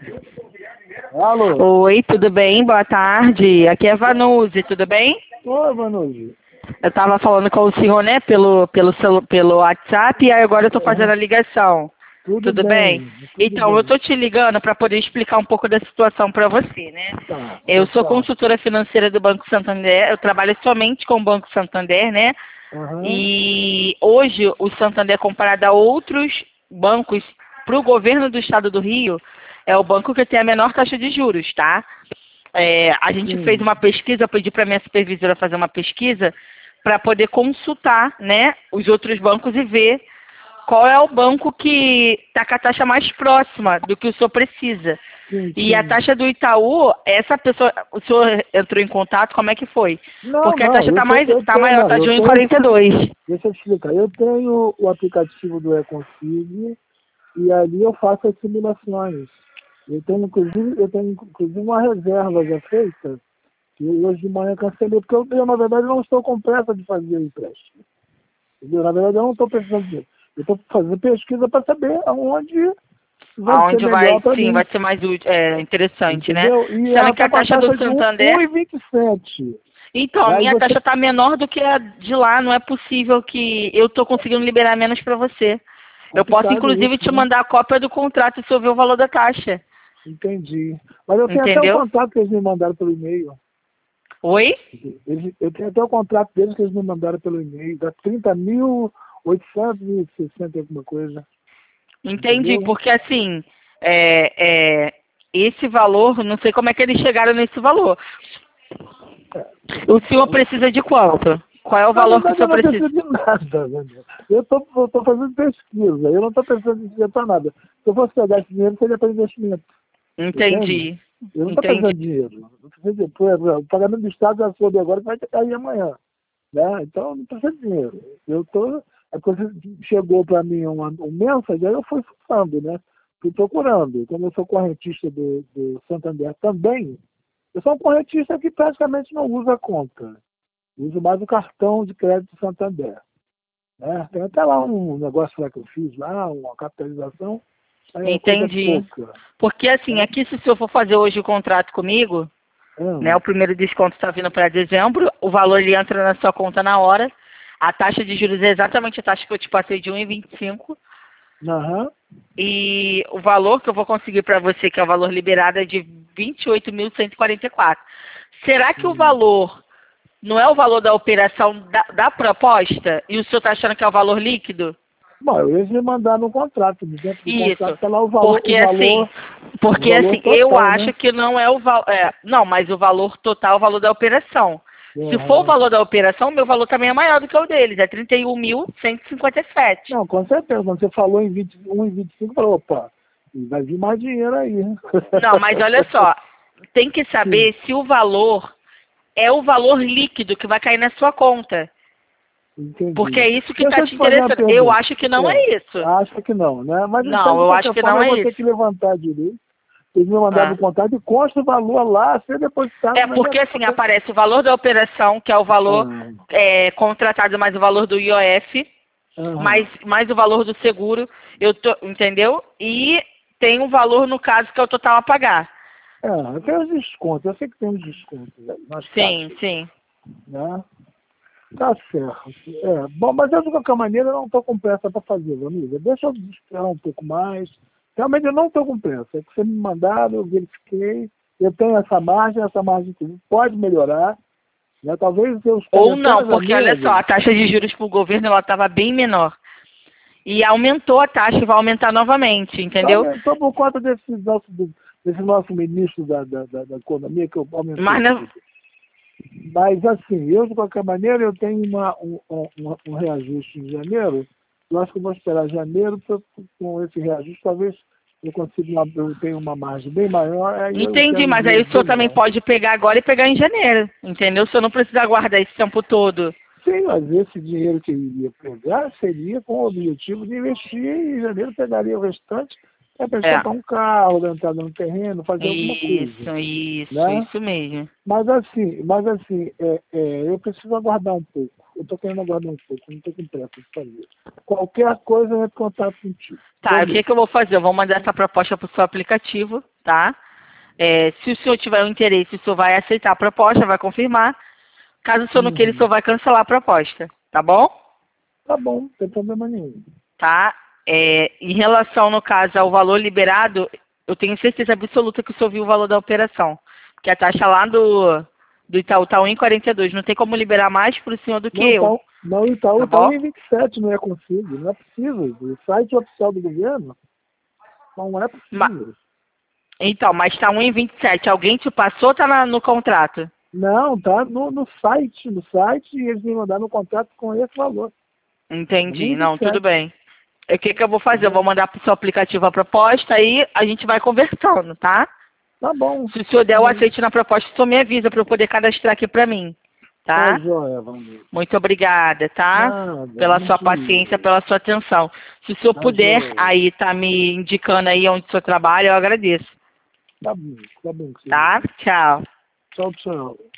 Alô? Oi, tudo bem? Boa tarde. Aqui é Vanuzi, tudo bem? Oi, Vanuzi. Eu estava falando com o senhor, né, pelo WhatsApp e aí agora eu estou fazendo a ligação. Tudo Tudo bem? bem, tudo Então, eu bem. estou te ligando para poder explicar um pouco da situação para você, né? Tá, Eu sou tá. consultora financeira do Banco Santander, eu trabalho somente com o Banco Santander, né? Aham. E hoje o Santander, comparado a outros bancos, para o governo do estado do Rio, é o banco que tem a menor taxa de juros, tá? A gente fez Sim, uma pesquisa, eu pedi para minha supervisora fazer uma pesquisa para poder consultar, né, os outros bancos e ver qual é o banco que está com a taxa mais próxima do que o senhor precisa. sim, E a sim. taxa do Itaú, essa pessoa, o senhor entrou em contato, como é que foi? Não, Porque a não, taxa tá maior, tá de eu tenho, 1,42. deixa eu te explicar. Eu tenho o aplicativo do Econfig e ali eu faço as simulações. Eu tenho inclusive uma reserva já feita, que eu hoje de manhã cancelei, porque eu, na verdade, não estou com pressa de fazer o empréstimo. Entendeu? Na verdade, eu não estou precisando disso. Eu estou fazendo pesquisa para saber aonde vai ser Aonde vai, melhor para sim, mim. vai ser mais interessante, né? Entendeu? E ela Sendo que está a com a taxa do taxa de Santander. 1,27. Então, a Aí minha você. taxa tá menor do que a de lá, não é possível que eu tô conseguindo liberar menos para você. Eu posso, Complicado inclusive, isso, te né? mandar a cópia do contrato se eu ver o valor da taxa. Entendi. Mas eu tenho até o Entendeu? contrato que eles me mandaram pelo e-mail. Oi? Eu tenho até o contrato deles que eles me mandaram pelo e-mail. Dá 30.860 e alguma coisa. Entendi, Entendeu? porque assim, esse valor, não sei como é que eles chegaram nesse valor. É, O senhor então. precisa de quanto? Qual é o Na valor que o verdade, eu senhor não precisa? preciso de nada, né? Eu tô fazendo pesquisa, eu não estou precisando de dinheiro para nada. Se eu fosse pegar esse dinheiro, seria para investimento, entende? Entendi, Eu não estou entendi. precisando de dinheiro. Não preciso de, por exemplo, o pagamento do Estado já soube agora que vai cair amanhã. Né? Então, não precisa de dinheiro. A coisa chegou para mim um mensagem, aí eu fui fuçando, né? Fui procurando. Como eu sou correntista do Santander também, eu sou um correntista que praticamente não usa conta. Uso mais o cartão de crédito Santander. Né? Tem até lá um negócio lá que eu fiz, lá, uma capitalização, é coisa Entendi. pouca. Porque assim, Né? aqui se o senhor for fazer hoje o contrato comigo, né? Hum, O primeiro desconto está vindo para dezembro, o valor ele entra na sua conta na hora. A taxa de juros é exatamente a taxa que eu te passei de 1,25. aham. E o valor que eu vou conseguir para você, que é o valor liberado, é de 28.144. Será que o Hum. valor não é o valor da operação da proposta? E o senhor está achando que é o valor líquido? Bom, eles me mandaram no contrato, dentro do contrato Isso. está lá o valor, Porque assim, o valor eu total, né? acho que não é o valor. Não, mas o valor total é o valor da operação. Se for o Aham. valor da operação, meu valor também é maior do que o deles, é 31.157. Não, com certeza. Quando você falou em 21 e 25, falou, opa, vai vir mais dinheiro aí. Não, mas olha só, tem que Sim, saber se o valor é o valor líquido que vai cair na sua conta. Porque entendi. é isso que Deixa está eu te te fazer uma interessando. Eu pergunta. acho que não é isso. Acho que não, né? Mas então, Não, de eu acho qualquer que forma, não eu é vou ter isso. que levantar direito. Eles me mandaram Ah. o contrato e consta o valor lá a ser depositado É na minha porque assim conta. aparece o valor da operação, que é o valor Ah, contratado mais o valor do IOF, aham. mais o valor do seguro, entendeu? E tem um valor no caso que é o total a pagar. Tem os descontos. Eu sei que tem os descontos aí, nas Sim, taxas, sim. né? Tá certo. Bom, mas eu, de qualquer maneira, eu não estou com pressa para fazer, amiga. Deixa eu esperar um pouco mais. Realmente eu não estou com pressa. É que você me mandaram, eu verifiquei. Eu tenho essa margem que pode melhorar. Né? Talvez eu espere Ou até não, porque olha só, janeiro. a taxa de juros para o governo ela estava bem menor. E aumentou a taxa e vai aumentar novamente, entendeu? Só por conta desse nosso ministro da Economia que aumentou Mas não, tudo. Mas, assim, eu, de qualquer maneira, eu tenho um reajuste em janeiro. Eu acho que eu vou esperar janeiro com esse reajuste. Talvez eu tenha uma margem bem maior, aí eu entendi, quero mas ver aí o senhor bem também mais. pode pegar agora e pegar em janeiro, entendeu? O senhor não precisa aguardar esse tempo todo. Sim, mas esse dinheiro que eu iria pegar seria com o objetivo de investir e em janeiro pegaria o restante para É. comprar um carro, dar entrada no terreno, fazer alguma coisa. Isso Né? mesmo. Mas assim, eu preciso aguardar um pouco. eu tô querendo aguardar um pouco, não tô com pressa de fazer. Qualquer coisa eu entro em contato contigo. Tá, o que que eu vou fazer? Eu vou mandar essa proposta pro seu aplicativo, tá? Se o senhor tiver um interesse, o senhor vai aceitar a proposta, vai confirmar. Caso o senhor não queira, o senhor vai cancelar a proposta, tá bom? Tá bom, não tem problema nenhum. Tá? Em relação, no caso, ao valor liberado, eu tenho certeza absoluta que o senhor viu o valor da operação. Porque a taxa lá do Itaú tá 1,42. Não tem como liberar mais pro senhor do que eu. Não, Itaú Tá tá bom? 1,27, não é consigo. Não é possível. O site oficial do governo não é possível. Então, mas tá 1,27. Alguém te passou ou tá no contrato? Não, tá no site. No site e eles me mandaram um contrato com esse valor. Entendi. Não, 1,27. tudo bem. O que que eu vou fazer? Eu vou mandar pro seu aplicativo a proposta, aí a gente vai conversando, tá? Tá bom. Se o senhor der o aceite na proposta, o senhor me avisa para eu poder cadastrar aqui para mim, tá? Tá, joia, vamos ver. Muito obrigada, tá? Nada, Pela sua mentira. paciência, pela sua atenção. Se o senhor Tá, puder joia. aí tá me indicando aí onde o senhor trabalha, eu agradeço, Tá bom, sim. tá? Tchau. Tchau, tchau.